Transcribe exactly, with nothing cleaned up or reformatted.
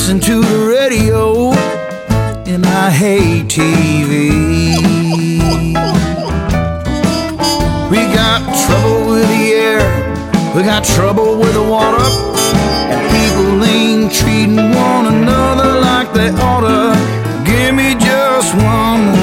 listen to the radio, and I hate T V. We got trouble with the air, we got trouble with the water, and people ain't treating one another like they oughta. Give me just one